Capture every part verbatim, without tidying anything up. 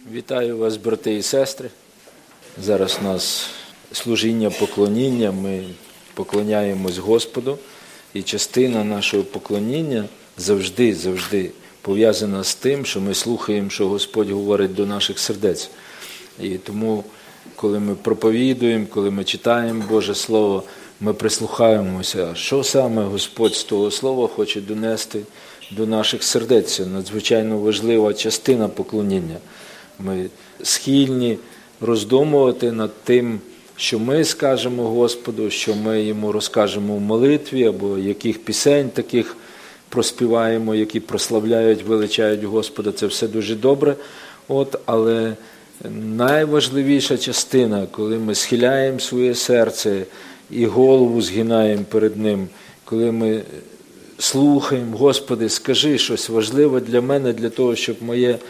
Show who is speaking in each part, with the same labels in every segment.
Speaker 1: Вітаю вас, брати і сестри. Зараз у нас служіння поклоніння, ми поклоняємось Господу. І частина нашого поклоніння завжди, завжди пов'язана з тим, що ми слухаємо, що Господь говорить до наших сердець. І тому, коли ми проповідуємо, коли ми читаємо Боже Слово, ми прислухаємося, що саме Господь з того Слова хоче донести до наших сердець. Це надзвичайно важлива частина поклоніння. Ми схильні роздумувати над тим, що ми скажемо Господу, що ми йому розкажемо в молитві, або яких пісень таких проспіваємо, які прославляють, величають Господа. Це все дуже добре. От, але найважливіша частина, коли ми схиляємо своє серце і голову згинаємо перед Ним, коли ми слухаємо, Господи, скажи щось важливе для мене, для того, щоб моє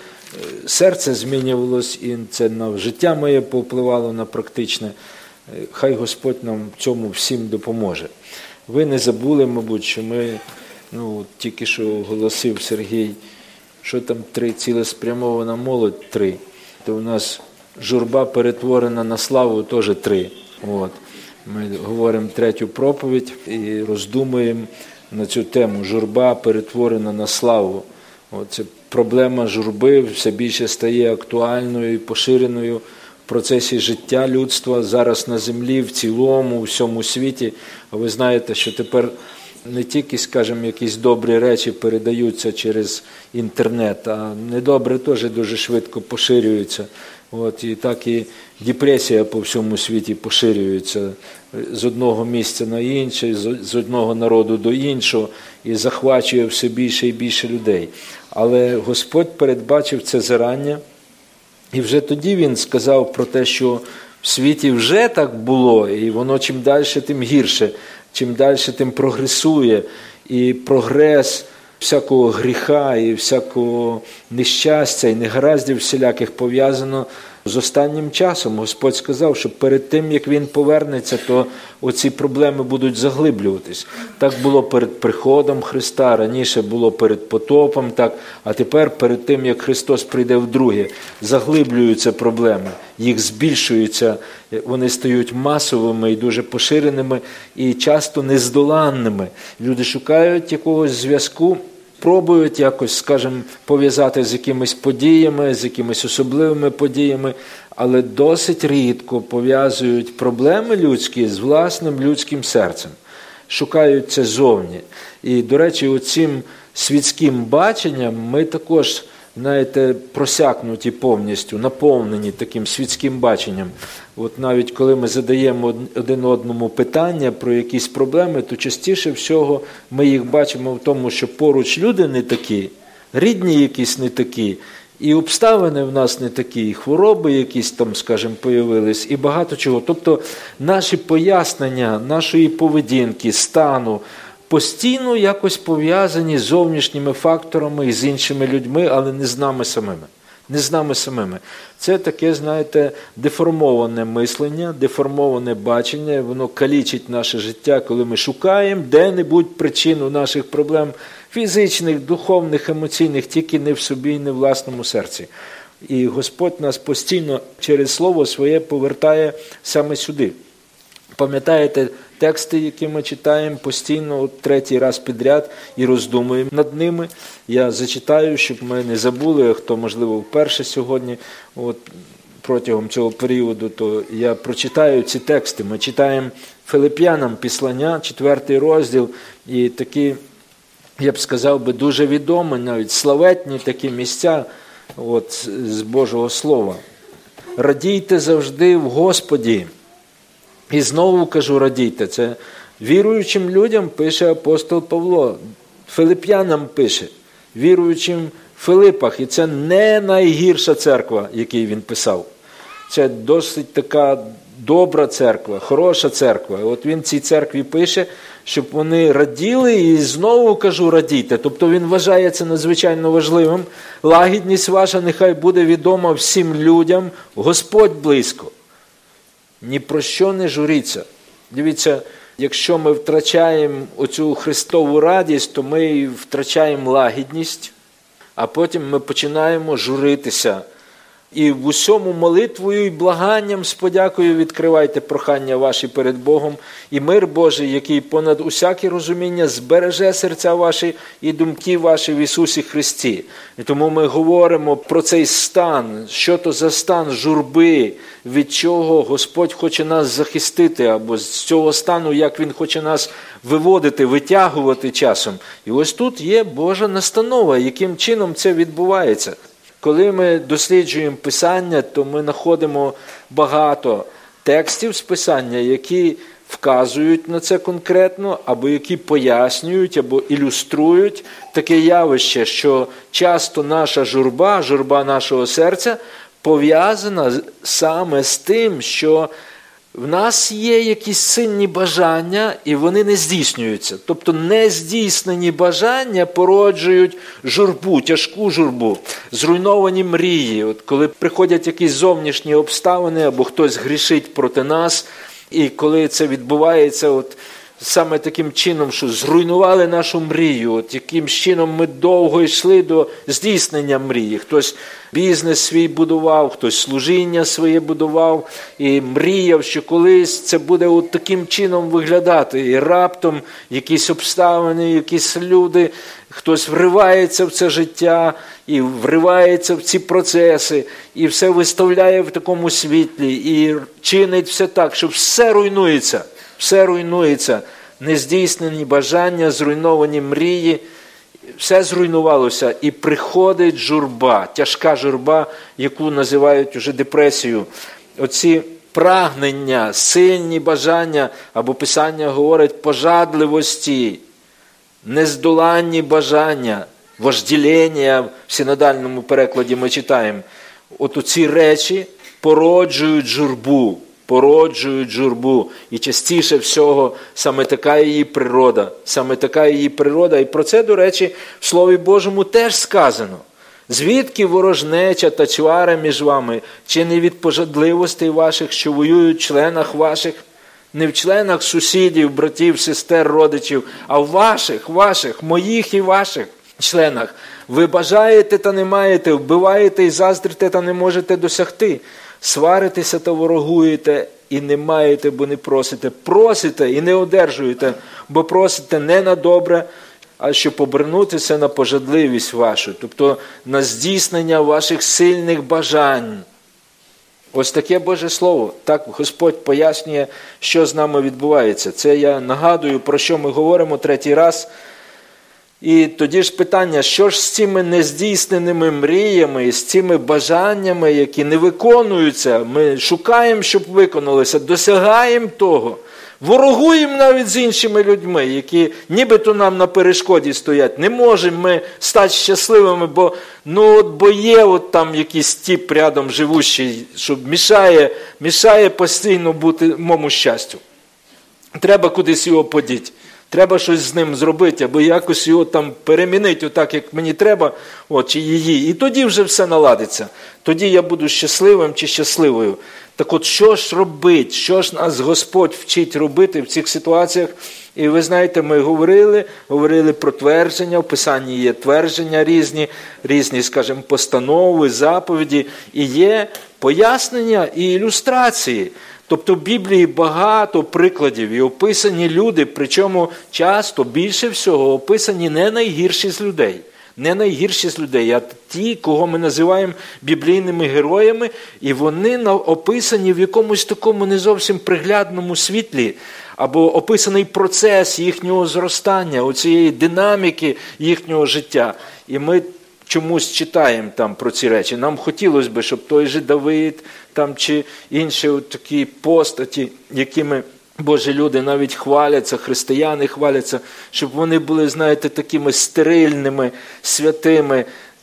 Speaker 1: серце змінювалось і це на життя моє повпливало на практичне. Хай Господь нам в цьому всім допоможе. Ви не забули, мабуть, що ми, ну, тільки що оголосив Сергій, що там три, цілеспрямована молодь три. То у нас журба перетворена на славу теж три. От. Ми говоримо третю проповідь і роздумуємо на цю тему. Журба перетворена на славу. От це проблема журби все більше стає актуальною і поширеною в процесі життя людства зараз на землі, в цілому, у всьому світі. А ви знаєте, що тепер не тільки, скажімо, якісь добрі речі передаються через інтернет, а недобре теж дуже швидко поширюються. От, і так і депресія по всьому світі поширюється з одного місця на інше, з одного народу до іншого, і захвачує все більше і більше людей. Але Господь передбачив це зарання, і вже тоді Він сказав про те, що в світі вже так було, і воно чим далі, тим гірше, чим далі, тим прогресує, і прогрес всякого гріха і всякого нещастя і негараздів всіляких пов'язано з останнім часом. Господь сказав, що перед тим, як Він повернеться, то оці проблеми будуть заглиблюватись. Так було перед приходом Христа, раніше було перед потопом, так, а тепер перед тим, як Христос прийде вдруге, заглиблюються проблеми, їх збільшуються, вони стають масовими і дуже поширеними, і часто нездоланними. Люди шукають якогось зв'язку, пробують якось, скажімо, пов'язати з якимись подіями, з якимись особливими подіями, але досить рідко пов'язують проблеми людські з власним людським серцем. Шукають це зовні. І, до речі, оцим світським баченням ми також, знаєте, просякнуті повністю, наповнені таким світським баченням. От навіть коли ми задаємо один одному питання про якісь проблеми, то частіше всього ми їх бачимо в тому, що поруч люди не такі, рідні якісь не такі, і обставини в нас не такі, і хвороби якісь там, скажімо, появились, і багато чого. Тобто наші пояснення, нашої поведінки, стану, постійно якось пов'язані з зовнішніми факторами і з іншими людьми, але не з нами самими. Не з нами самими. Це таке, знаєте, деформоване мислення, деформоване бачення, воно калічить наше життя, коли ми шукаємо де-небудь причину наших проблем фізичних, духовних, емоційних, тільки не в собі і не в власному серці. І Господь нас постійно через Слово Своє повертає саме сюди. Пам'ятаєте тексти, які ми читаємо постійно, от третій раз підряд, і роздумуємо над ними. Я зачитаю, щоб ми не забули, хто, можливо, вперше сьогодні, от протягом цього періоду, то я прочитаю ці тексти. Ми читаємо Филип'янам післання, четвертий розділ, і такі, я б сказав би, дуже відомі, навіть славетні такі місця от, з Божого Слова. «Радійте завжди в Господі». І знову кажу, радійте. Це віруючим людям пише апостол Павло, филип'янам пише, віруючим в Филипах. І це не найгірша церква, якій він писав. Це досить така добра церква, хороша церква. От він цій церкві пише, щоб вони раділи, і знову кажу, радійте. Тобто він вважає це надзвичайно важливим. Лагідність ваша нехай буде відома всім людям, Господь близько. Ні про що не журіться. Дивіться, якщо ми втрачаємо оцю Христову радість, то ми втрачаємо лагідність, а потім ми починаємо журитися. І в усьому молитвою і благанням з подякою відкривайте прохання ваші перед Богом. І мир Божий, який понад усяке розуміння, збереже серця ваші і думки ваші в Ісусі Христі. І тому ми говоримо про цей стан, що то за стан журби, від чого Господь хоче нас захистити, або з цього стану, як Він хоче нас виводити, витягувати часом. І ось тут є Божа настанова, яким чином це відбувається. Коли ми досліджуємо Писання, то ми знаходимо багато текстів з Писання, які вказують на це конкретно, або які пояснюють, або ілюструють таке явище, що часто наша журба, журба нашого серця, пов'язана саме з тим, що в нас є якісь сильні бажання, і вони не здійснюються. Тобто нездійснені бажання породжують журбу, тяжку журбу, зруйновані мрії. От коли приходять якісь зовнішні обставини, або хтось грішить проти нас, і коли це відбувається от саме таким чином, що зруйнували нашу мрію, от яким чином ми довго йшли до здійснення мрії. Хтось бізнес свій будував, хтось служіння своє будував і мріяв, що колись це буде от таким чином виглядати. І раптом якісь обставини, якісь люди, хтось вривається в це життя і вривається в ці процеси, і все виставляє в такому світлі, і чинить все так, що все руйнується. Все руйнується, нездійснені бажання, зруйновані мрії, все зруйнувалося, і приходить журба, тяжка журба, яку називають уже депресією. Оці прагнення, сильні бажання, або Писання говорить пожадливості, нездоланні бажання, вождеління, в синодальному перекладі ми читаємо. От оці речі породжують журбу. породжують журбу. І частіше всього саме така її природа. Саме така її природа. І про це, до речі, в Слові Божому теж сказано. Звідки ворожнеча та чвара між вами? Чи не від пожадливостей ваших, що воюють в членах ваших? Не в членах сусідів, братів, сестер, родичів, а в ваших, ваших, моїх і ваших членах. Ви бажаєте та не маєте, вбиваєте і заздрите та не можете досягти. Сваритеся та ворогуєте і не маєте, бо не просите. Просите і не одержуєте, бо просите не на добре, а щоб обернутися на пожадливість вашу, тобто на здійснення ваших сильних бажань. Ось таке Боже Слово. Так Господь пояснює, що з нами відбувається. Це я нагадую, про що ми говоримо третій раз. І тоді ж питання, що ж з цими нездійсненими мріями, з цими бажаннями, які не виконуються, ми шукаємо, щоб виконалися, досягаємо того, ворогуємо навіть з іншими людьми, які нібито нам на перешкоді стоять. Не можемо ми стати щасливими, бо, ну, от, бо є от там якийсь тип рядом живущий, що мішає, мішає постійно бути моєму щастю. Треба кудись його подіти. Треба щось з ним зробити, або якось його там перемінити отак, як мені треба, от, чи її. І тоді вже все наладиться. Тоді я буду щасливим чи щасливою. Так от, що ж робити? Що ж нас Господь вчить робити в цих ситуаціях? І ви знаєте, ми говорили, говорили про твердження, в Писанні є твердження різні, різні, скажімо, постанови, заповіді, і є пояснення і ілюстрації. Тобто в Біблії багато прикладів і описані люди, причому часто, більше всього, описані не найгірші з людей. Не найгірші з людей, а ті, кого ми називаємо біблійними героями, і вони описані в якомусь такому не зовсім приглядному світлі, або описаний процес їхнього зростання, оцієї динаміки їхнього життя. І ми чомусь читаємо там про ці речі. Нам хотілося б, щоб той же Давид там, чи інші такі постаті, якими Божі люди навіть хваляться, християни хваляться, щоб вони були, знаєте, такими стерильними, святими,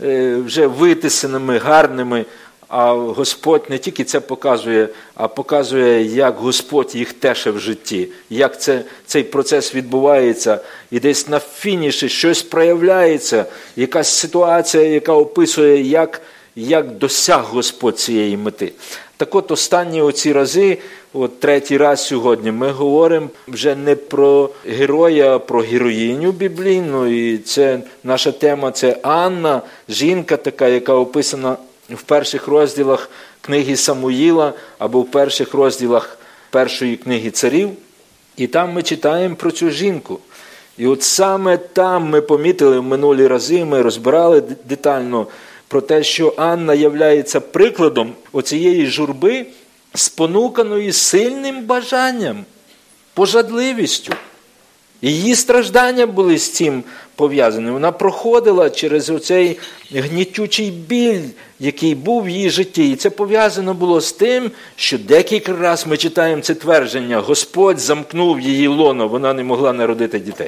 Speaker 1: вже витисаними, гарними. А Господь не тільки це показує, а показує, як Господь їх теше в житті, як це, цей процес відбувається, і десь на фініші щось проявляється, якась ситуація, яка описує, як, як досяг Господь цієї мети. Так от останні оці рази, от третій раз сьогодні, ми говоримо вже не про героя, а про героїню біблійну, і це наша тема, це Анна, жінка така, яка описана в перших розділах книги Самуїла або в перших розділах першої книги Царів. І там ми читаємо про цю жінку. І от саме там ми помітили в минулі рази, ми розбирали детально про те, що Анна являється прикладом оцієї журби, спонуканої сильним бажанням, пожадливістю. Її страждання були з цим пов'язані. Вона проходила через оцей гнітючий біль, який був в її житті. І це пов'язано було з тим, що декілька разів ми читаємо це твердження: Господь замкнув її лоно, вона не могла народити дітей.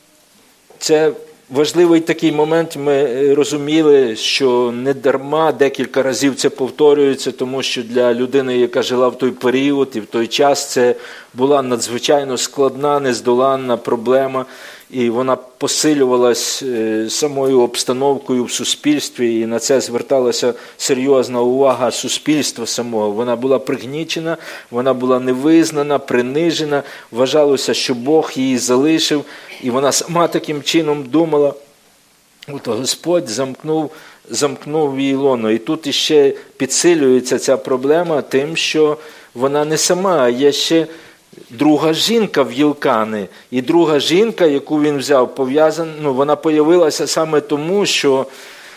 Speaker 1: Це важливий такий момент, ми розуміли, що не дарма декілька разів це повторюється, тому що для людини, яка жила в той період і в той час, це була надзвичайно складна, нездоланна проблема, і вона посилювалась самою обстановкою в суспільстві, і на це зверталася серйозна увага суспільства самого. Вона була пригнічена, вона була невизнана, принижена, вважалося, що Бог її залишив, і вона сама таким чином думала, от Господь замкнув, замкнув її лоно. І тут іще підсилюється ця проблема тим, що вона не сама, а є ще друга жінка в Єлкани. І друга жінка, яку він взяв, пов'язана, ну, вона появилася саме тому, що,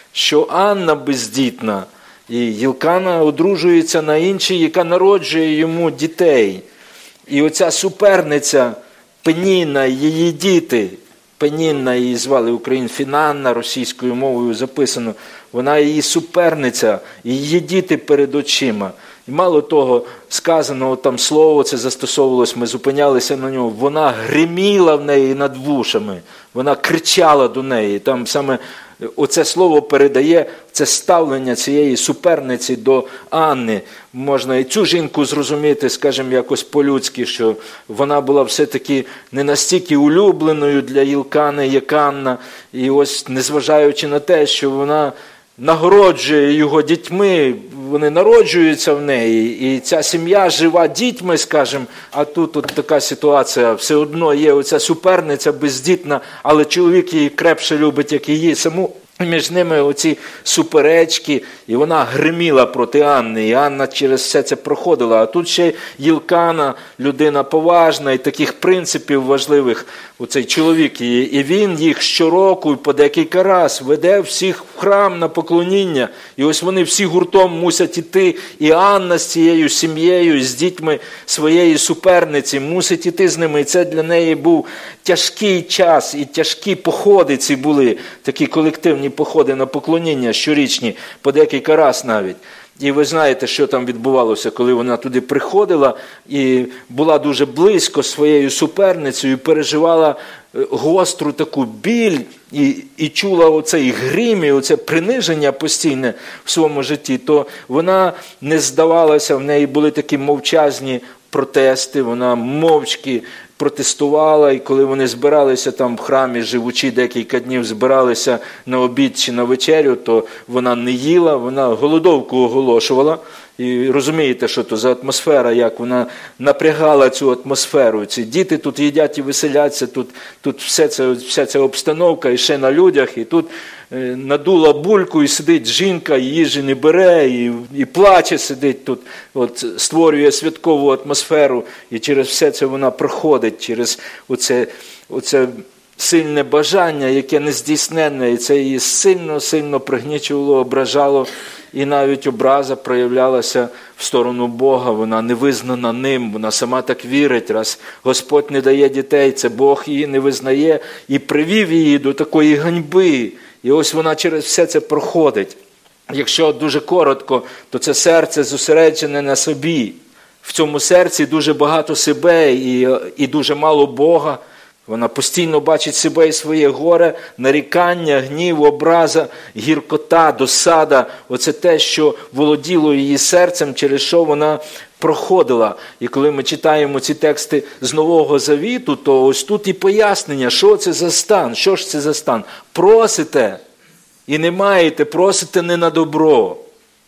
Speaker 1: що Анна бездітна, і Єлкана одружується на іншій, яка народжує йому дітей. І оця суперниця Пеніна, її діти, Пенінна її звали Україн, Фінанна, російською мовою записано, вона її суперниця, її діти перед очима. І мало того, сказано там слово, це застосовувалось, ми зупинялися на ньому, вона гриміла в неї над вушами, вона кричала до неї. Там саме оце слово передає це ставлення цієї суперниці до Анни. Можна і цю жінку зрозуміти, скажімо, якось по-людськи, що вона була все-таки не настільки улюбленою для Єлкани, як Анна. І ось, незважаючи на те, що вона нагороджує його дітьми, вони народжуються в неї, і ця сім'я жива дітьми, скажімо, а тут от така ситуація, все одно є оця суперниця бездітна, але чоловік її крепше любить, як її саму. Між ними оці суперечки, і вона гриміла проти Анни, і Анна через все це проходила. А тут ще Єлкана, людина поважна і таких принципів важливих, оцей чоловік її. І він їх щороку і по декілька раз веде всіх в храм на поклоніння. І ось вони всі гуртом мусять іти. І Анна з цією сім'єю, з дітьми своєї суперниці мусить іти з ними. І це для неї був тяжкий час, і тяжкі походи ці були, такі колективні походи на поклоніння щорічні, по декілька раз навіть. І ви знаєте, що там відбувалося, коли вона туди приходила і була дуже близько своєю суперницею, переживала гостру таку біль і, і чула оцей грім, і оце приниження постійне в своєму житті, то вона не здавалася, в неї були такі мовчазні протести, вона мовчки протестувала, і коли вони збиралися там в храмі, живучи декілька днів, збиралися на обід чи на вечерю, то вона не їла, вона голодовку оголошувала. І розумієте, що то за атмосфера, як вона напрягала цю атмосферу. Ці діти тут їдять і веселяться, тут, тут все це, вся ця обстановка, і ще на людях, і тут е, надула бульку, і сидить жінка, і їжі не бере, і, і плаче сидить тут, от, створює святкову атмосферу, і через все це вона проходить, через оце, оце сильне бажання, яке нездійсненне, і це її сильно-сильно пригнічувало, ображало, і навіть образа проявлялася в сторону Бога, вона не визнана ним, вона сама так вірить, раз Господь не дає дітей, це Бог її не визнає, і привів її до такої ганьби, і ось вона через все це проходить. Якщо дуже коротко, то це серце зосереджене на собі, в цьому серці дуже багато себе і, і дуже мало Бога. Вона постійно бачить себе і своє горе, нарікання, гнів, образа, гіркота, досада. Оце те, що володіло її серцем, через що вона проходила. І коли ми читаємо ці тексти з Нового Завіту, то ось тут і пояснення, що це за стан, що ж це за стан. Просите і не маєте, просите не на добро.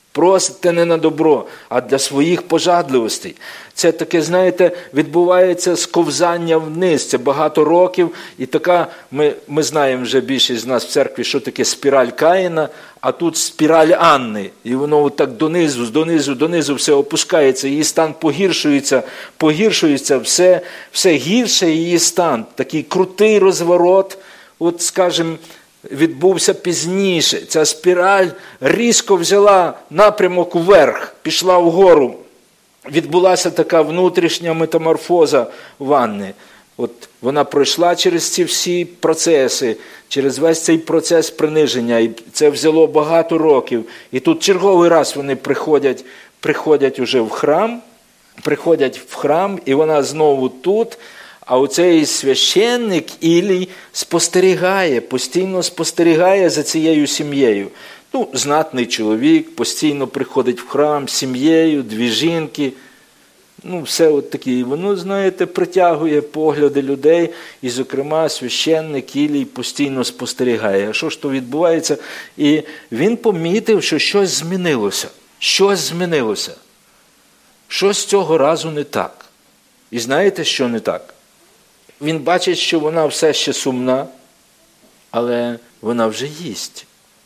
Speaker 1: Просите не на добро, а для своїх пожадливостей. Це таке, знаєте, відбувається сковзання вниз. Це багато років. І така, ми, ми знаємо вже більшість з нас в церкві, що таке спіраль Каїна, а тут спіраль Анни. І воно так донизу, донизу, донизу все опускається. Її стан погіршується, погіршується, все, все гірше її стан. Такий крутий розворот, от, скажімо, відбувся пізніше. Ця спіраль різко взяла напрямок вверх, пішла вгору. Відбулася така внутрішня метаморфоза Анни. От вона пройшла через ці всі процеси, через весь цей процес приниження. І це взяло багато років. І тут черговий раз вони приходять, приходять уже в храм, приходять в храм, і вона знову тут. А оцей священник Ілій спостерігає, постійно спостерігає за цією сім'єю. Ну, знатний чоловік, постійно приходить в храм з сім'єю, дві жінки. Ну, все от таке. І воно, знаєте, притягує погляди людей. І, зокрема, священник Ілій постійно спостерігає. А що ж то відбувається? І він помітив, що щось змінилося. Щось змінилося. Щось цього разу не так. І знаєте, що не так? Він бачить, що вона все ще сумна, але вона вже їсть.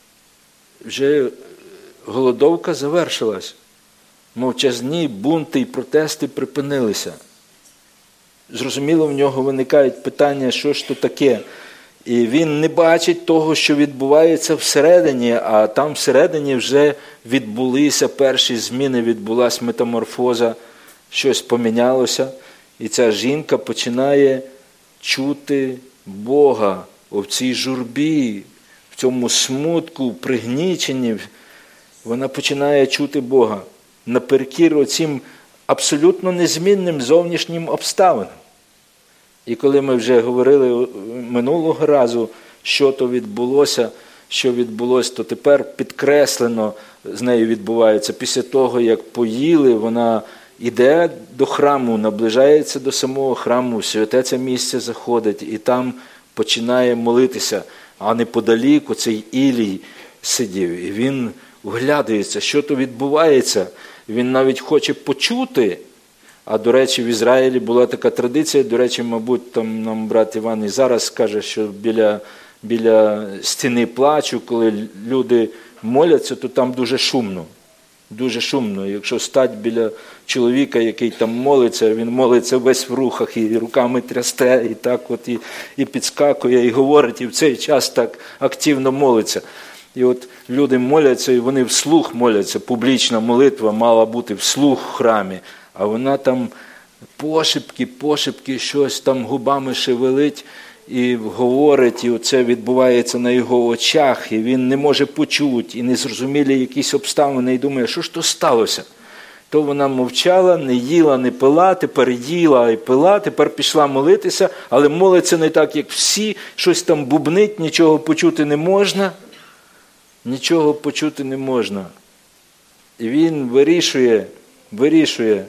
Speaker 1: Вже голодовка завершилась. Мовчазні бунти і протести припинилися. Зрозуміло, в нього виникають питання, що ж то таке. І він не бачить того, що відбувається всередині, а там всередині вже відбулися перші зміни, відбулася метаморфоза, щось помінялося. І ця жінка починає чути Бога в цій журбі, в цьому смутку, пригніченні. Вона починає чути Бога наперекір оцім абсолютно незмінним зовнішнім обставинам. І коли ми вже говорили минулого разу, що то відбулося, що відбулося, то тепер підкреслено з нею відбувається. Після того, як поїли, вона іде до храму, наближається до самого храму, в святе це місце заходить і там починає молитися. А неподалік оцей Ілій сидів. І він вглядується, що то відбувається. Він навіть хоче почути. А, до речі, в Ізраїлі була така традиція, до речі, мабуть, там нам брат Іван і зараз скаже, що біля, біля стіни плачу, коли люди моляться, то там дуже шумно. Дуже шумно. Якщо стать біля чоловіка, який там молиться, він молиться весь в рухах, і руками трясте, і так от, і, і підскакує, і говорить, і в цей час так активно молиться. І от люди моляться, і вони вслух моляться. Публічна молитва мала бути вслух в храмі. А вона там пошепки, пошепки, щось там губами шевелить і говорить, і оце відбувається на його очах, і він не може почути, і незрозумілі якісь обставини, і думає, що ж то сталося? То вона мовчала, не їла, не пила, тепер їла і пила, тепер пішла молитися, але молиться не так, як всі, щось там бубнить, нічого почути не можна, нічого почути не можна. І він вирішує, вирішує,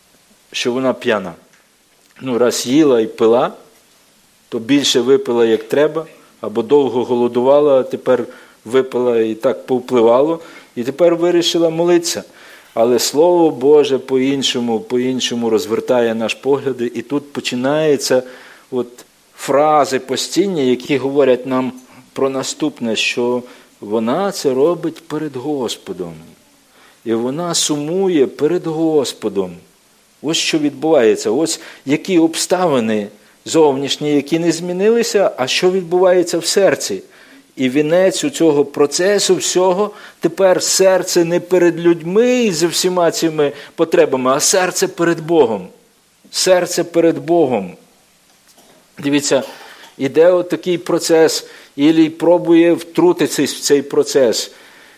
Speaker 1: що вона п'яна. Ну, раз їла і пила, то більше випила, як треба, або довго голодувала, а тепер випила і так повпливало, і тепер вирішила молитися. Але Слово Боже по-іншому, по-іншому розвертає наш погляд, і тут починаються от фрази постійні, які говорять нам про наступне, що вона це робить перед Господом. І вона сумує перед Господом. Ось що відбувається, ось які обставини зовнішні, які не змінилися, а що відбувається в серці. І вінець у цього процесу всього, тепер серце не перед людьми і за всіма цими потребами, а серце перед Богом. Серце перед Богом. Дивіться, іде отакий процес, Ілій пробує втрутитися в цей процес.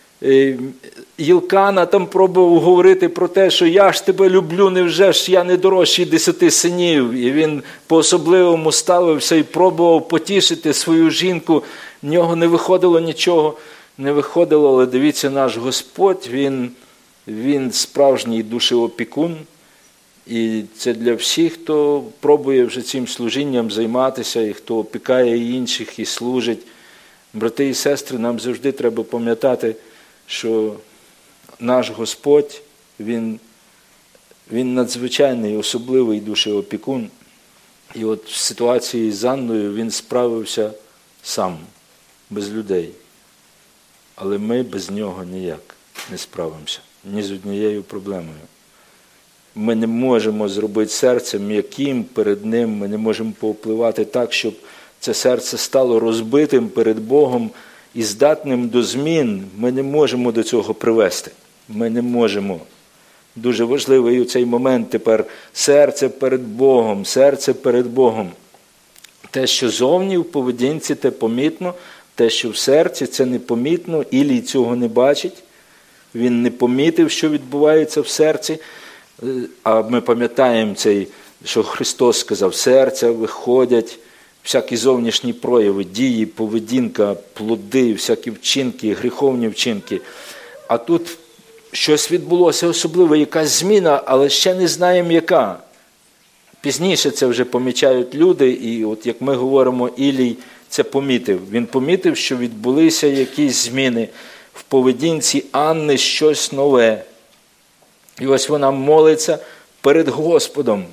Speaker 1: Єлкана там пробував говорити про те, що я ж тебе люблю, невже ж я не дорожчий десяти синів. І він по-особливому ставився і пробував потішити свою жінку. В нього не виходило нічого, не виходило, але дивіться, наш Господь, він, він справжній душеопікун. І це для всіх, хто пробує вже цим служінням займатися, і хто опікає інших і служить. Брати і сестри, нам завжди треба пам'ятати, що наш Господь, Він, він надзвичайний, особливий душеопікун. І от в ситуації з Анною він справився сам, без людей. Але ми без нього ніяк не справимося, ні з однією проблемою. Ми не можемо зробити серце м'яким перед ним, ми не можемо повпливати так, щоб це серце стало розбитим перед Богом і здатним до змін. Ми не можемо до цього привести. Ми не можемо. Дуже важливий у цей момент тепер серце перед Богом, серце перед Богом. Те, що зовні в поведінці, те помітно, те, що в серці, це непомітно, Ілій цього не бачить. Він не помітив, що відбувається в серці. А ми пам'ятаємо цей, що Христос сказав, серця виходять всякі зовнішні прояви, дії, поведінка, плоди, всякі вчинки, гріховні вчинки. А тут щось відбулося особливо, якась зміна, але ще не знаємо яка. Пізніше це вже помічають люди, і от як ми говоримо, Ілій це помітив. Він помітив, що відбулися якісь зміни в поведінці Анни, щось нове. І ось вона молиться перед Господом.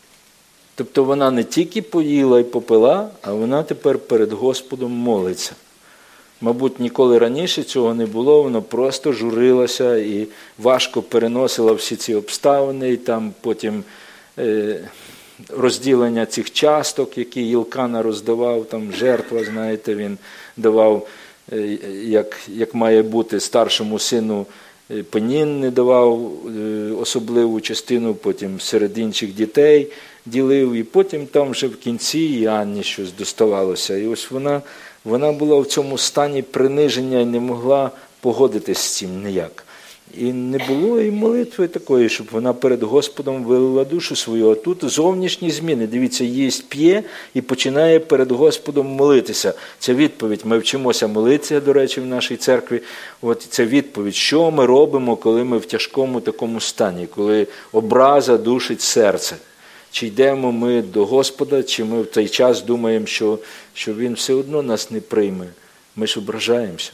Speaker 1: Тобто вона не тільки поїла і попила, а вона тепер перед Господом молиться. Мабуть, ніколи раніше цього не було, вона просто журилася і важко переносила всі ці обставини, і там потім е, розділення цих часток, які Єлкана роздавав, там жертва, знаєте, він давав, е, як, як має бути старшому сину, Пенін не давав особливу частину, потім серед інших дітей ділив, і потім там вже в кінці і Анні щось доставалося. І ось вона, вона була в цьому стані приниження і не могла погодитись з цим ніяк. І не було і молитви такої, щоб вона перед Господом вилила душу свою. А тут зовнішні зміни. Дивіться, їсть, п'є і починає перед Господом молитися. Це відповідь. Ми вчимося молитися, до речі, в нашій церкві. От це відповідь. Що ми робимо, коли ми в тяжкому такому стані, коли образа душить серце? Чи йдемо ми до Господа, чи ми в той час думаємо, що, що Він все одно нас не прийме? Ми ж ображаємося.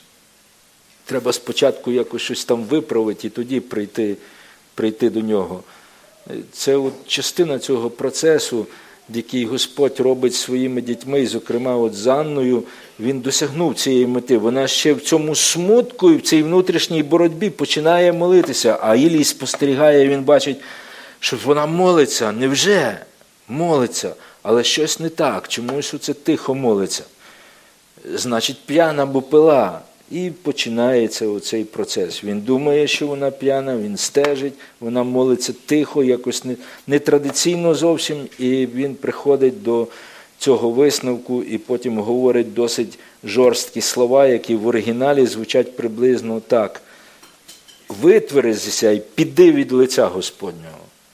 Speaker 1: Треба спочатку якось щось там виправити і тоді прийти, прийти до нього. Це от частина цього процесу, який Господь робить своїми дітьми, і, зокрема, от з Анною, він досягнув цієї мети. Вона ще в цьому смутку і в цій внутрішній боротьбі починає молитися, а Ілій спостерігає, він бачить, що вона молиться. Невже молиться? Але щось не так, чомусь оце тихо молиться. Значить, п'яна або пила. І починається оцей процес. Він думає, що вона п'яна, він стежить, вона молиться тихо, якось нетрадиційно зовсім, і він приходить до цього висновку і потім говорить досить жорсткі слова, які в оригіналі звучать приблизно так. «Витверзися і піди від лиця Господнього».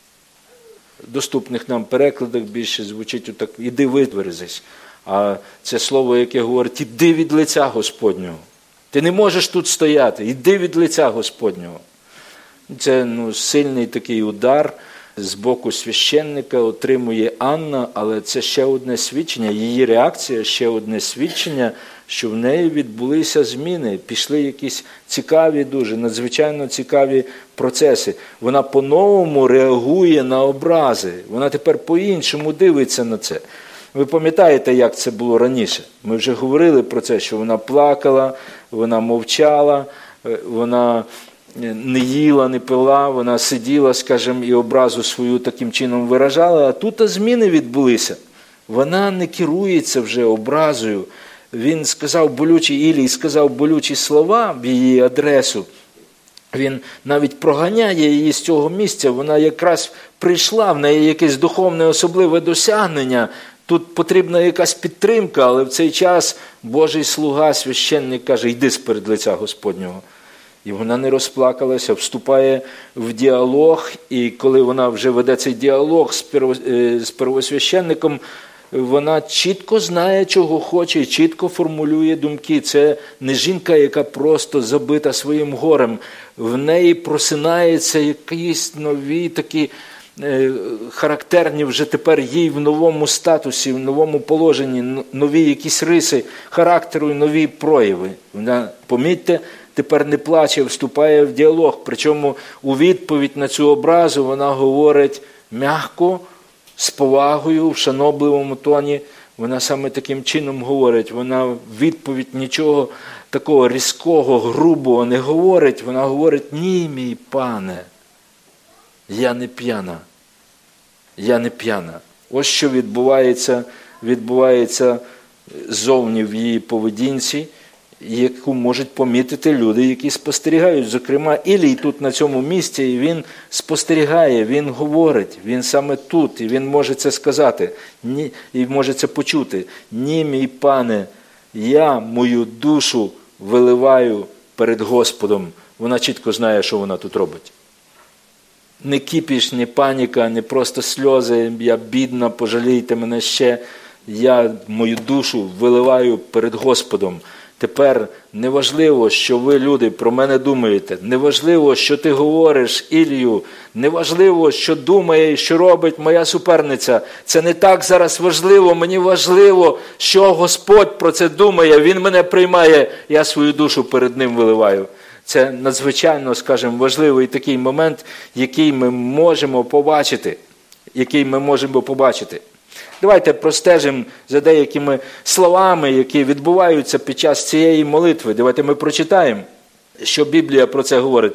Speaker 1: В доступних нам перекладах більше звучить отак «іди витверзись». А це слово, яке говорить «іди від лиця Господнього». Ти не можеш тут стояти, йди від лиця Господнього. Це ну, сильний такий удар з боку священника отримує Анна, але це ще одне свідчення, її реакція, ще одне свідчення, що в неї відбулися зміни, пішли якісь цікаві дуже, надзвичайно цікаві процеси. Вона по-новому реагує на образи, вона тепер по-іншому дивиться на це. Ви пам'ятаєте, як це було раніше? Ми вже говорили про це, що вона плакала, вона мовчала, вона не їла, не пила, вона сиділа, скажімо, і образу свою таким чином виражала, а тут зміни відбулися. Вона не керується вже образою. Він сказав болючі, Ілій сказав болючі слова в її адресу. Він навіть проганяє її з цього місця, вона якраз прийшла, в неї якесь духовне особливе досягнення. Тут потрібна якась підтримка, але в цей час Божий слуга, священник каже, йди з-перед лиця Господнього. І вона не розплакалася, вступає в діалог, і коли вона вже веде цей діалог з первосвященником, вона чітко знає, чого хоче, і чітко формулює думки. Це не жінка, яка просто забита своїм горем. В неї просинаються якісь нові такі характерні вже тепер їй в новому статусі, в новому положенні, нові якісь риси характеру і нові прояви. Вона, помітьте, тепер не плаче, вступає в діалог. Причому у відповідь на цю образу вона говорить м'яко, з повагою, в шанобливому тоні. Вона саме таким чином говорить. Вона в відповідь нічого такого різкого, грубого не говорить. Вона говорить: ні, мій пане, я не п'яна. Я не п'яна. Ось що відбувається, відбувається зовні в її поведінці, яку можуть помітити люди, які спостерігають. Зокрема, Ілій тут на цьому місці, і він спостерігає, він говорить, він саме тут, і він може це сказати, ні, і може це почути. Ні, мій пане, я мою душу виливаю перед Господом. Вона чітко знає, що вона тут робить. Не кипіш, не паніка, не просто сльози, я бідна, пожалійте мене ще. Я мою душу виливаю перед Господом. Тепер неважливо, що ви, люди, про мене думаєте. Неважливо, що ти говориш, Ілію. Неважливо, що думає і що робить моя суперниця. Це не так зараз важливо. Мені важливо, що Господь про це думає. Він мене приймає, я свою душу перед Ним виливаю. Це надзвичайно, скажімо, важливий такий момент, який ми можемо побачити. Який ми можемо побачити. Давайте простежимо за деякими словами, які відбуваються під час цієї молитви. Давайте ми прочитаємо, що Біблія про це говорить.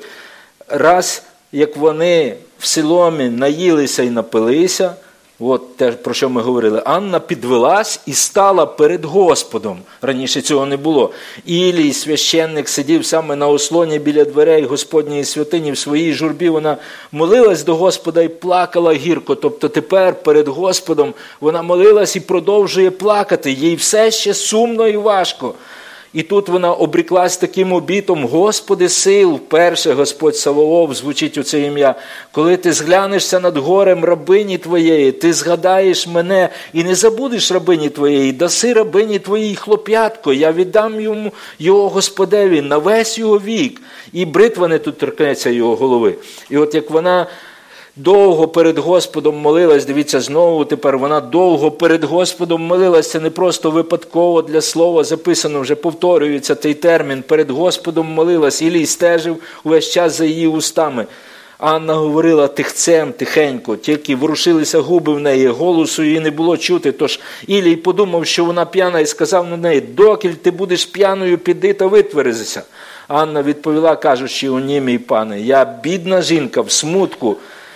Speaker 1: Раз, як вони в Силомі наїлися і напилися, от те, про що ми говорили, Анна підвелась і стала перед Господом. Раніше цього не було. Ілій, священник, сидів саме на ослоні біля дверей Господньої святині. В своїй журбі вона молилась до Господа і плакала гірко. Тобто тепер перед Господом вона молилась і продовжує плакати. Їй все ще сумно і важко. І тут вона обріклась таким обітом: Господи сил, вперше Господь Саваоф, звучить у це ім'я. Коли ти зглянешся над горем рабині твоєї, ти згадаєш мене і не забудеш рабині твоєї, даси рабині твоїй хлоп'ятко, я віддам йому його Господеві на весь його вік. І бритва не тут торкнеться його голови. І от як вона довго перед Господом молилась, дивіться, знову тепер вона довго перед Господом молилась, це не просто випадково для слова записано, вже повторюється цей термін, перед Господом молилась, Ілій стежив увесь час за її устами. Анна говорила тихцем, тихенько, тільки ворушилися губи в неї, голосу її не було чути, тож Ілій подумав, що вона п'яна, і сказав на неї: докіль ти будеш п'яною, піди та витверезися. Анна відповіла, кажучи: о ні, мій пане, я бідна жінка в смутку,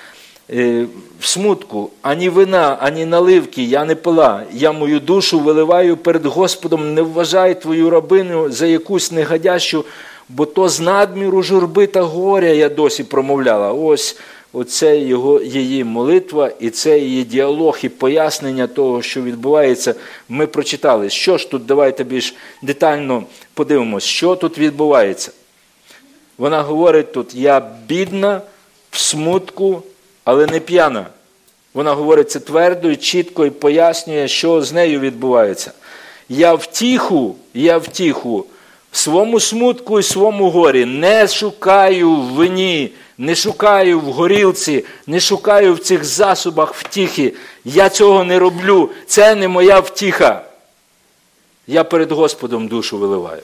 Speaker 1: в смутку, ані вина, ані наливки я не пила. Я мою душу виливаю перед Господом, не вважай твою рабиню за якусь негодящу, бо то з надміру журби та горя я досі промовляла. Ось оце його, її молитва, і це її діалог, і пояснення того, що відбувається, ми прочитали. Що ж тут, давайте більш детально подивимось, що тут відбувається. Вона говорить тут: я бідна, в смутку, але не п'яна. Вона говорить це твердо і чітко і пояснює, що з нею відбувається. Я втіху, я втіху в своєму смутку і своєму горі не шукаю в вині, не шукаю в горілці, не шукаю в цих засобах втіхи. Я цього не роблю, це не моя втіха. Я перед Господом душу виливаю.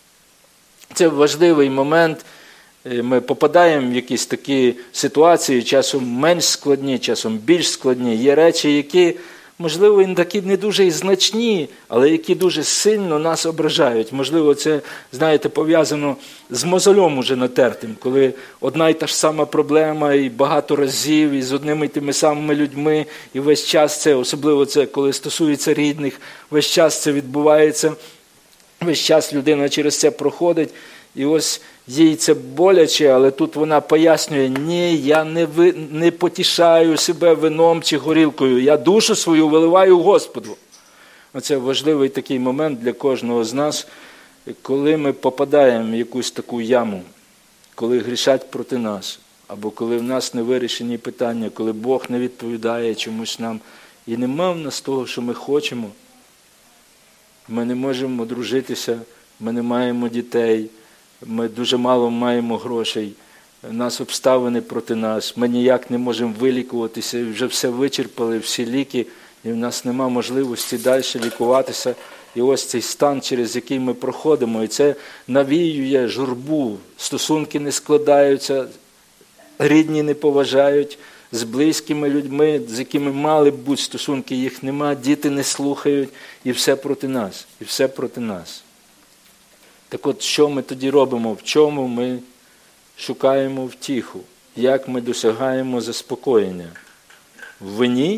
Speaker 1: Це важливий момент. Ми попадаємо в якісь такі ситуації, часом менш складні, часом більш складні. Є речі, які, можливо, і такі не дуже і значні, але які дуже сильно нас ображають. Можливо, це, знаєте, пов'язано з мозолем уже натертим, коли одна й та ж сама проблема і багато разів, і з одними й тими самими людьми, і весь час це, особливо це, коли стосується рідних, весь час це відбувається, весь час людина через це проходить. І ось їй це боляче, але тут вона пояснює: ні, я не, ви, не потішаю себе вином чи горілкою, я душу свою виливаю Господу. Оце важливий такий момент для кожного з нас, коли ми попадаємо в якусь таку яму, коли грішать проти нас, або коли в нас не вирішені питання, коли Бог не відповідає чомусь нам, і нема в нас того, що ми хочемо. Ми не можемо одружитися, ми не маємо дітей, ми дуже мало маємо грошей, у нас обставини проти нас, ми ніяк не можемо вилікуватися, вже все вичерпали, всі ліки, і в нас нема можливості далі лікуватися. І ось цей стан, через який ми проходимо, і це навіює журбу, стосунки не складаються, рідні не поважають, з близькими людьми, з якими мали б бути стосунки, їх нема, діти не слухають, і все проти нас, і все проти нас. Так от, що ми тоді робимо? В чому ми шукаємо втіху? Як ми досягаємо заспокоєння? В вині?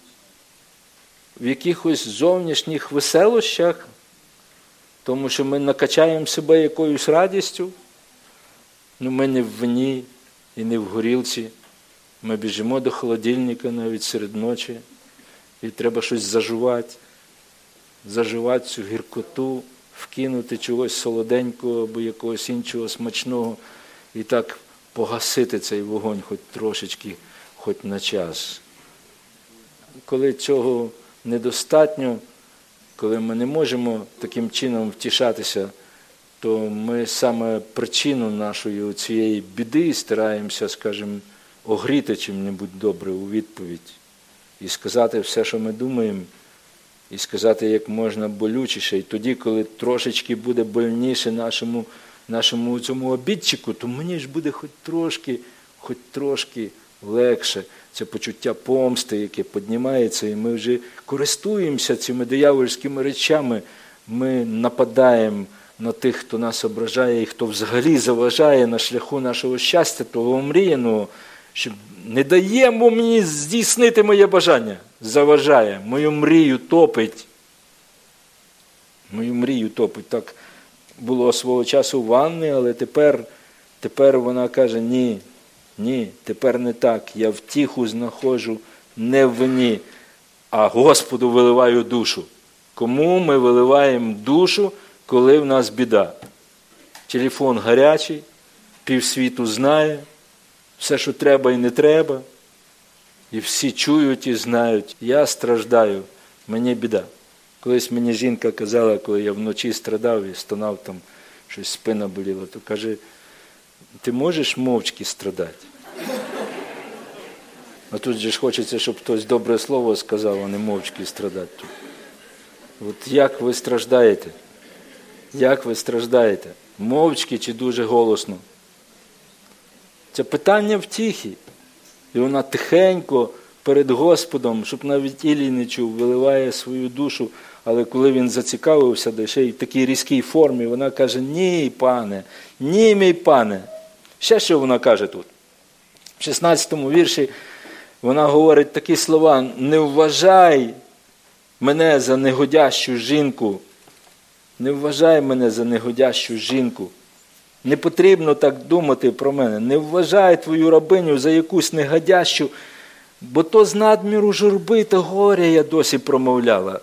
Speaker 1: В якихось зовнішніх веселощах? Тому що ми накачаємо себе якоюсь радістю? Ну, ми не в вині і не в горілці. Ми біжимо до холодильника навіть серед ночі, і треба щось зажувати, заживати цю гіркоту, вкинути чогось солоденького або якогось іншого смачного, і так погасити цей вогонь хоч трошечки, хоч на час. Коли цього недостатньо, коли ми не можемо таким чином втішатися, то ми саме причину нашої цієї біди стараємося, скажімо, огріти чим-небудь добре у відповідь і сказати все, що ми думаємо, і сказати як можна болючіше. І тоді, коли трошечки буде больніше нашому, нашому цьому обідчику, то мені ж буде хоч трошки, хоч трошки легше. Це почуття помсти, яке піднімається, і ми вже користуємося цими диявольськими речами. Ми нападаємо на тих, хто нас ображає і хто взагалі заважає на шляху нашого щастя, того омріяного, що не даємо мені здійснити моє бажання. Заважає, мою мрію топить. Мою мрію топить. Так було свого часу в Анни, але тепер, тепер вона каже, ні, ні, тепер не так. Я втіху знаходжу не в вині, а Господу виливаю душу. Кому ми виливаємо душу, коли в нас біда? Телефон гарячий, півсвіту знає, все, що треба і не треба, і всі чують і знають. Я страждаю, мені біда. Колись мені жінка казала, коли я вночі страдав і стонав, там щось спина боліла, то каже, ти можеш мовчки страдати? А тут же ж хочеться, щоб хтось добре слово сказав, а не мовчки страдати. От як ви страждаєте? Як ви страждаєте? Мовчки чи дуже голосно? Це питання втіхи. І вона тихенько перед Господом, щоб навіть Ілій не чув, виливає свою душу. Але коли він зацікавився, де ще й в такій різкій формі, вона каже, ні, пане, ні, мій пане. Ще що вона каже тут? В шістнадцятому вірші вона говорить такі слова, не вважай мене за негодящу жінку, не вважай мене за негодящу жінку. Не потрібно так думати про мене. Не вважай твою рабиню за якусь негодящу, бо то з надміру журби та горя я досі промовляла.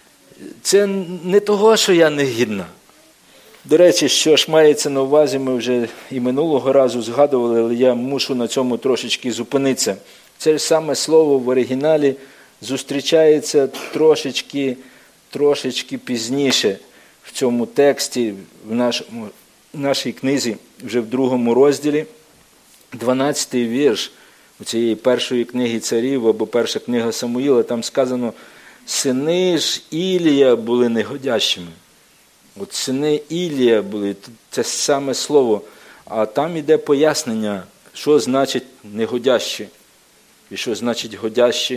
Speaker 1: Це не того, що я негідна. До речі, що ж мається на увазі, ми вже і минулого разу згадували, але я мушу на цьому трошечки зупинитися. Це ж саме слово в оригіналі зустрічається трошечки, трошечки пізніше в цьому тексті, в нашому в нашій книзі, вже в другому розділі, дванадцятий вірш у цієї першої книги царів, або перша книга Самуїла, там сказано, сини ж Ілія були негодящими. От сини Ілія були, це саме слово, а там іде пояснення, що значить негодящі, і що значить годящі.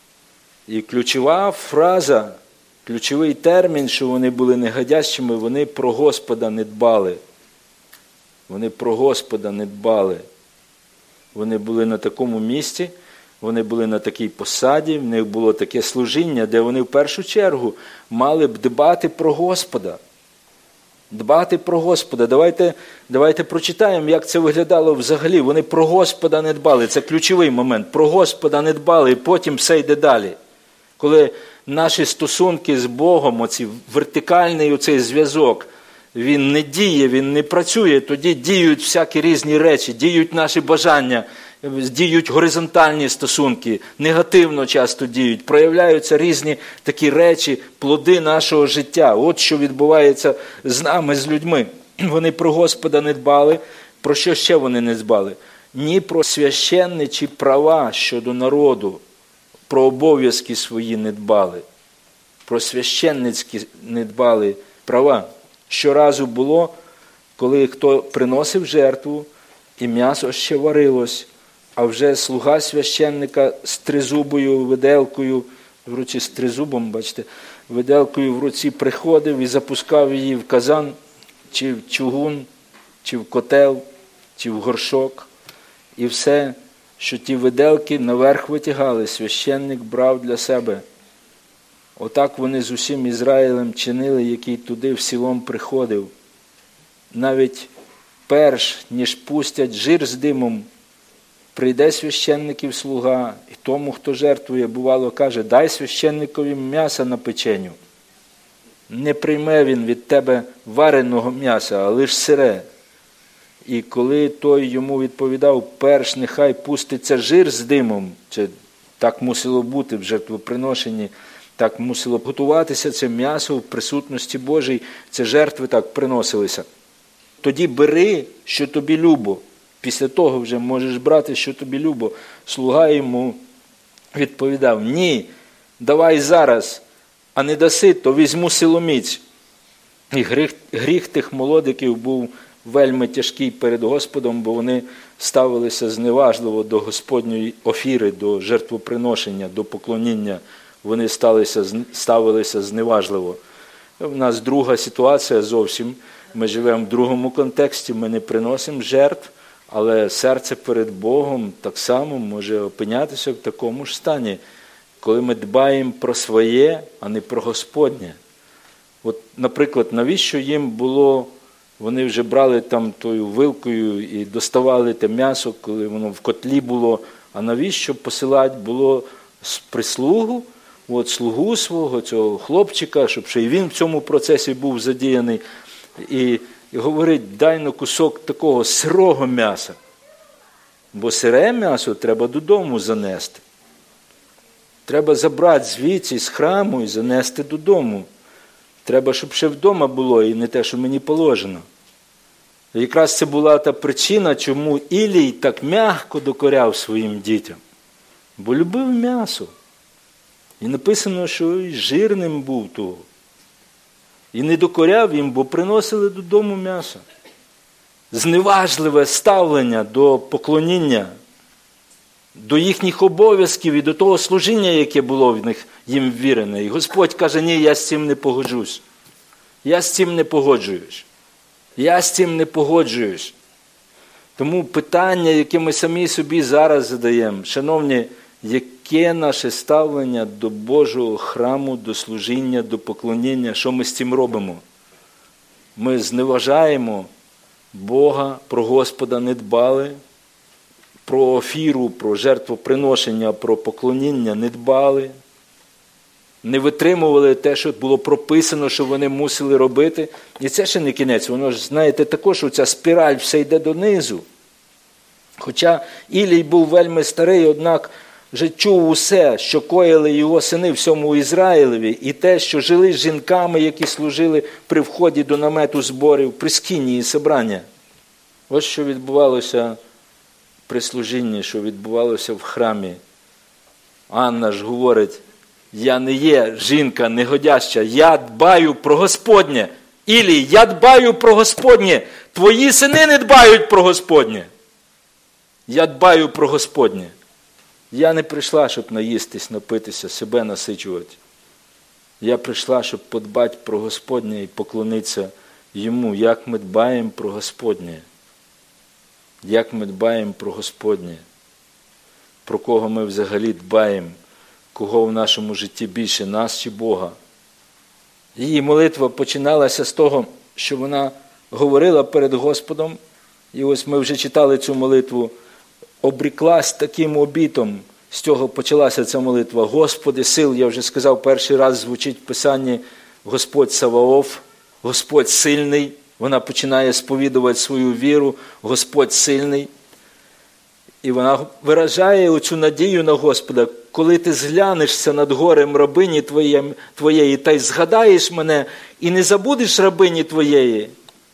Speaker 1: І ключова фраза, ключовий термін, що вони були негодящими, вони про Господа не дбали. Вони про Господа не дбали. Вони були на такому місці, вони були на такій посаді, в них було таке служіння, де вони в першу чергу мали б дбати про Господа. Дбати про Господа. Давайте, давайте прочитаємо, як це виглядало взагалі. Вони про Господа не дбали. Це ключовий момент. Про Господа не дбали, і потім все йде далі. Коли наші стосунки з Богом, оці вертикальний оцей зв'язок, він не діє, він не працює, тоді діють всякі різні речі, діють наші бажання, діють горизонтальні стосунки, негативно часто діють, проявляються різні такі речі, плоди нашого життя. От що відбувається з нами, з людьми. Вони про Господа не дбали. Про що ще вони не дбали? Ні про священничі права щодо народу, про обов'язки свої не дбали. про священницькі не дбали права. Щоразу було, коли хто приносив жертву, і м'ясо ще варилось, а вже слуга священника з тризубою, виделкою, в руці з тризубом, бачите, виделкою в руці приходив і запускав її в казан, чи в чугун, чи в котел, чи в горшок. І все, що ті виделки наверх витягали, священник брав для себе. Отак вони з усім Ізраїлем чинили, який туди в Сілом приходив. Навіть перш, ніж пустять жир з димом, прийде священників слуга, і тому, хто жертвує, бувало, каже, дай священникові м'яса на печеню. Не прийме він від тебе вареного м'яса, а лиш сире. І коли той йому відповідав, перш нехай пуститься жир з димом, це так мусило бути в жертвоприношенні, так мусило готуватися це м'ясо в присутності Божій, це жертви так приносилися. Тоді бери, що тобі любо. Після того вже можеш брати, що тобі любо. Слуга йому відповідав, ні, давай зараз, а не даси, то візьму силоміць. І гріх, гріх тих молодиків був вельми тяжкий перед Господом, бо вони ставилися зневажливо до Господньої офіри, до жертвоприношення, до поклоніння. Вони ставилися, ставилися зневажливо. У нас друга ситуація зовсім. Ми живемо в другому контексті, ми не приносимо жертв, але серце перед Богом так само може опинятися в такому ж стані, коли ми дбаємо про своє, а не про Господнє. От, наприклад, навіщо їм було, вони вже брали там тою вилкою і доставали те м'ясо, коли воно в котлі було, а навіщо посилати було прислугу, от слугу свого, цього хлопчика, щоб ще й він в цьому процесі був задіяний, і, і говорить, дай на кусок такого сирого м'яса, бо сире м'ясо треба додому занести. Треба забрати звідси з храму і занести додому. Треба, щоб ще вдома було, і не те, що мені положено. І якраз це була та причина, чому Ілій так м'яко докоряв своїм дітям. Бо любив м'ясо. І написано, що і жирним був того. І не докоряв їм, бо приносили додому м'ясо. Зневажливе ставлення до поклоніння, до їхніх обов'язків і до того служіння, яке було в них їм ввірене. І Господь каже, ні, я з цим не погоджусь. Я з цим не погоджуюсь. Я з цим не погоджуюсь. Тому питання, яке ми самі собі зараз задаємо, шановні, яке наше ставлення до Божого храму, до служіння, до поклоніння, що ми з цим робимо? Ми зневажаємо Бога, про Господа не дбали, про офіру, про жертвоприношення, про поклоніння не дбали, не витримували те, що було прописано, що вони мусили робити. І це ще не кінець, воно ж, знаєте, також оця спіраль все йде донизу. Хоча Ілій був вельми старий, однак вже чув усе, що коїли його сини всьому Ізраїлеві, і те, що жили з жінками, які служили при вході до намету зборів, при скинії собрання. Ось що відбувалося при служінні, що відбувалося в храмі. Анна ж говорить, я не є жінка негодяща, я дбаю про Господнє. Ілій, я дбаю про Господнє, твої сини не дбають про Господнє. Я дбаю про Господнє. Я не прийшла, щоб наїстись, напитися, себе насичувати. Я прийшла, щоб подбати про Господнє і поклонитися Йому, як ми дбаємо про Господнє. Як ми дбаємо про Господнє. Про кого ми взагалі дбаємо. Кого в нашому житті більше, нас чи Бога. Її молитва починалася з того, що вона говорила перед Господом. І ось ми вже читали цю молитву. Обріклась таким обітом. З цього почалася ця молитва. Господи сил, я вже сказав, перший раз звучить в Писанні Господь Саваоф, Господь сильний. Вона починає сповідувати свою віру, Господь сильний. І вона виражає оцю надію на Господа. Коли ти зглянешся над горем рабині твоєї, та й згадаєш мене, і не забудеш рабині твоєї,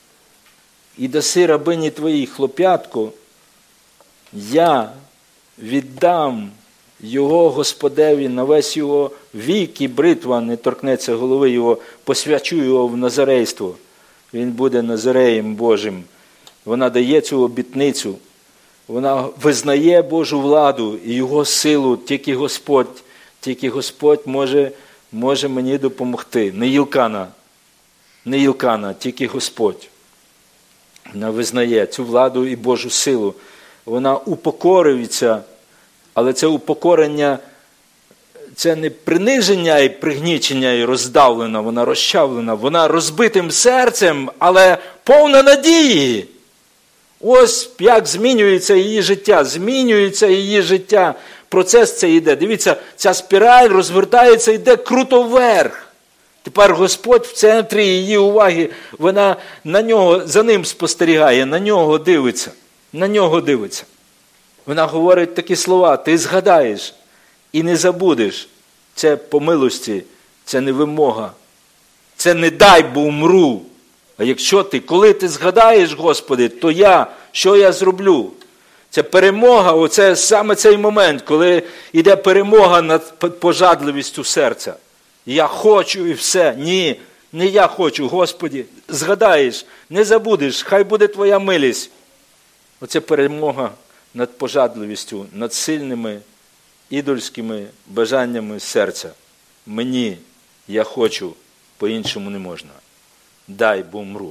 Speaker 1: і даси рабині твоїй хлоп'ятку, я віддам його Господеві на весь його вік, і бритва не торкнеться голови його, посвячу його в назарейство. Він буде Назареєм Божим. Вона дає цю обітницю. Вона визнає Божу владу і його силу. Тільки Господь, тільки Господь може, може мені допомогти. Не Єлкана, не Єлкана, тільки Господь. Вона визнає цю владу і Божу силу. Вона упокорюється, але це упокорення, це не приниження і пригнічення і роздавлена, вона розчавлена, вона розбитим серцем, але повна надії. Ось як змінюється її життя, змінюється її життя. Процес цей йде. Дивіться, ця спіраль розвертається, йде круто вверх. Тепер Господь в центрі її уваги, вона на нього, за ним спостерігає, на нього дивиться, на нього дивиться. Вона говорить такі слова: ти згадаєш і не забудеш. Це по милості, це не вимога. Це не дай, бо умру. А якщо ти, коли ти згадаєш, Господи, то я, що я зроблю? Це перемога, оце саме цей момент, коли йде перемога над пожадливістю серця. Я хочу і все. Ні, не я хочу, Господи. Згадаєш, не забудеш, хай буде Твоя милість. Оце перемога над пожадливістю, над сильними ідольськими бажаннями серця. Мені, я хочу, по-іншому не можна. Дай, бо вмру.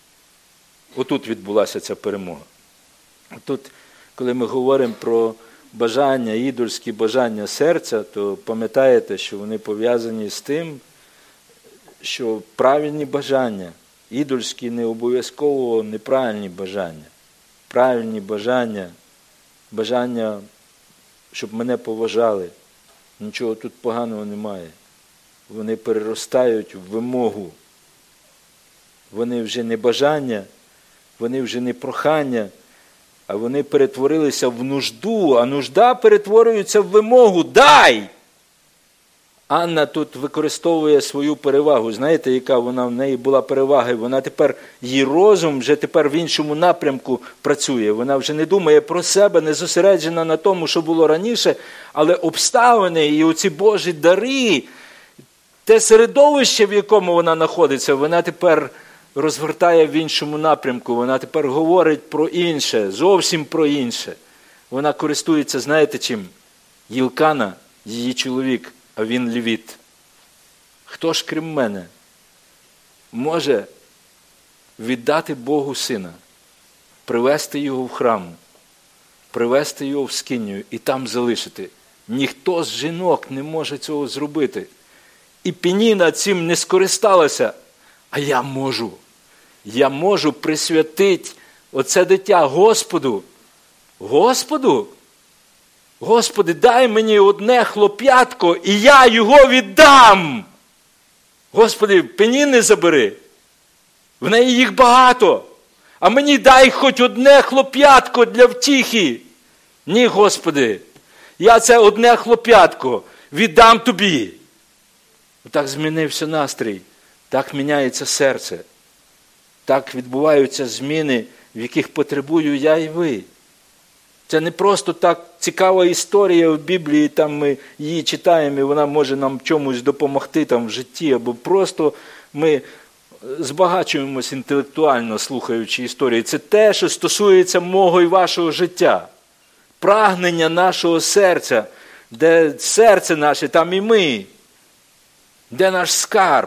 Speaker 1: Отут відбулася ця перемога. Тут, коли ми говоримо про бажання, ідольські бажання серця, то пам'ятаєте, що вони пов'язані з тим, що правильні бажання, ідольські не обов'язково неправильні бажання. Правильні бажання, бажання, щоб мене поважали. Нічого тут поганого немає. Вони переростають в вимогу. Вони вже не бажання, вони вже не прохання, а вони перетворилися в нужду, а нужда перетворюється в вимогу. Дай! Анна тут використовує свою перевагу. Знаєте, яка вона в неї була перевага? Вона тепер, її розум вже тепер в іншому напрямку працює. Вона вже не думає про себе, не зосереджена на тому, що було раніше, але обставини і оці Божі дари, те середовище, в якому вона знаходиться, вона тепер розвертає в іншому напрямку. Вона тепер говорить про інше, зовсім про інше. Вона користується, знаєте чим? Єлкана, її чоловік, а він левіт. Хто ж, крім мене, може віддати Богу сина, привести його в храм, привести його в скинію і там залишити? Ніхто з жінок не може цього зробити. І Пеніна цим не скористалася. А я можу. Я можу присвятити оце дитя Господу. Господу? Господи, дай мені одне хлоп'ятко, і я його віддам. Господи, Пеніни забери. В неї їх багато. А мені дай хоч одне хлоп'ятко для втіхи. Ні, Господи, я це одне хлоп'ятко віддам Тобі. Так змінився настрій. Так міняється серце. Так відбуваються зміни, в яких потребую я і ви. Це не просто так цікава історія в Біблії, там ми її читаємо, і вона може нам чомусь допомогти там в житті, або просто ми збагачуємось інтелектуально, слухаючи історії. Це те, що стосується мого і вашого життя. Прагнення нашого серця, де серце наше, там і ми. Де наш скарб?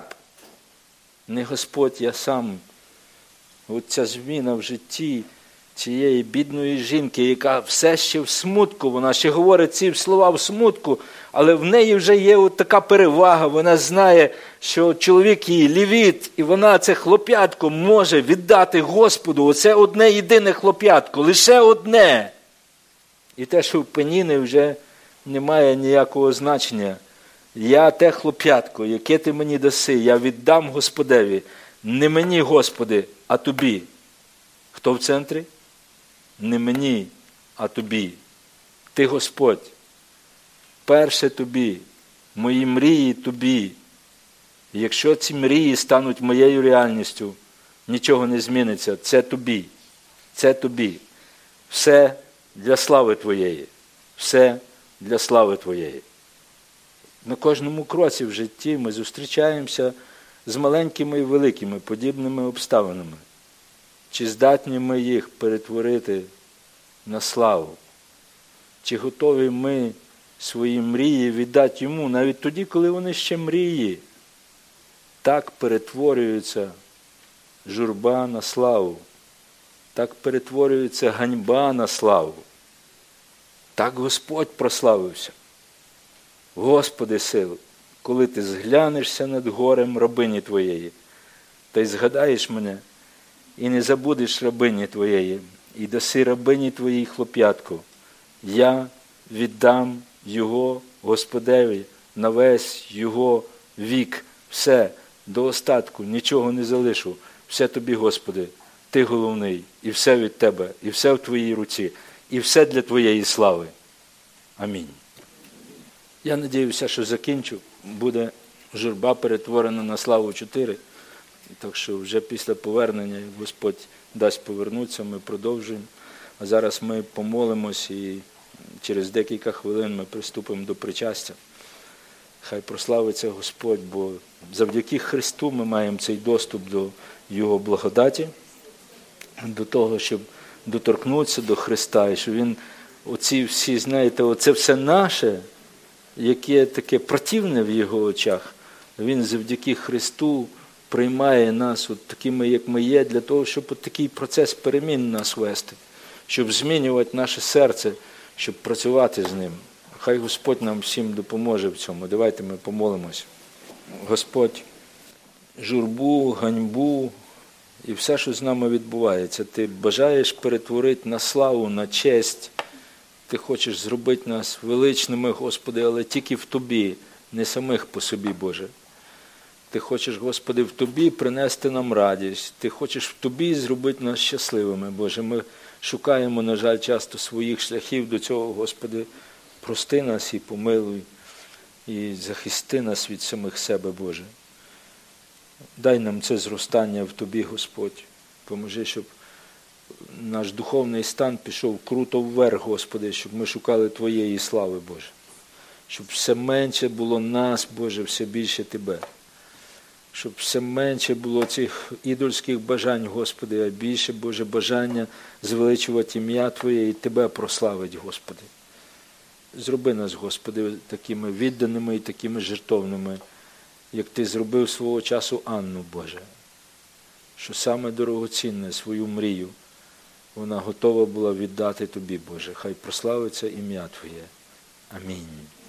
Speaker 1: Не Господь, я сам. От ця зміна в житті цієї бідної жінки, яка все ще в смутку, вона ще говорить ці слова в смутку, але в неї вже є от така перевага, вона знає, що чоловік її левіт, і вона це хлоп'ятко може віддати Господу. Оце одне єдине хлоп'ятко, лише одне. І те, що в Пеніни вже немає ніякого значення. Я те хлоп'ятко, яке ти мені даси, я віддам Господеві. Не мені, Господи, а Тобі. Хто в центрі? Не мені, а Тобі. Ти, Господь. Перше Тобі. Мої мрії Тобі. І якщо ці мрії стануть моєю реальністю, нічого не зміниться. Це Тобі. Це Тобі. Все для слави Твоєї. Все для слави Твоєї. На кожному кроці в житті ми зустрічаємося з маленькими і великими подібними обставинами. Чи здатні ми їх перетворити на славу? Чи готові ми свої мрії віддати Йому, навіть тоді, коли вони ще мрії? Так перетворюється журба на славу. Так перетворюється ганьба на славу. Так Господь прославився. Господи сил, коли ти зглянешся над горем рабині Твоєї, та й згадаєш мене, і не забудеш рабині Твоєї, і даси рабині Твоїй хлоп'ятку, я віддам його Господеві на весь його вік, все, до остатку, нічого не залишу, все Тобі, Господи, Ти головний, і все від Тебе, і все в Твоїй руці, і все для Твоєї слави. Амінь. Я надіюся, що закінчу. Буде журба перетворена на славу чотири. Так що вже після повернення, як Господь дасть повернутися, ми продовжуємо. А зараз ми помолимось і через декілька хвилин ми приступимо до причастя. Хай прославиться Господь, бо завдяки Христу ми маємо цей доступ до Його благодаті, до того, щоб доторкнутися до Христа, і що Він, оці всі, знаєте, оце все наше, яке таке противне в Його очах, Він завдяки Христу приймає нас от такими, як ми є, для того, щоб от такий процес перемін нас вести, щоб змінювати наше серце, щоб працювати з Ним. Хай Господь нам всім допоможе в цьому. Давайте ми помолимось. Господь, журбу, ганьбу і все, що з нами відбувається, Ти бажаєш перетворити на славу, на честь. Ти хочеш зробити нас величними, Господи, але тільки в Тобі, не самих по собі, Боже. Ти хочеш, Господи, в Тобі принести нам радість. Ти хочеш в Тобі зробити нас щасливими, Боже. Ми шукаємо, на жаль, часто своїх шляхів до цього, Господи. Прости нас і помилуй, і захисти нас від самих себе, Боже. Дай нам це зростання в Тобі, Господь. Поможи, щоб наш духовний стан пішов круто вверх, Господи, щоб ми шукали Твоєї слави, Боже. Щоб все менше було нас, Боже, все більше Тебе. Щоб все менше було цих ідольських бажань, Господи, а більше, Боже, бажання звеличувати ім'я Твоє і Тебе прославити, Господи. Зроби нас, Господи, такими відданими і такими жертовними, як Ти зробив свого часу Анну, Боже. Що саме дорогоцінне, свою мрію, вона готова була віддати Тобі, Боже. Хай прославиться ім'я Твоє. Амінь.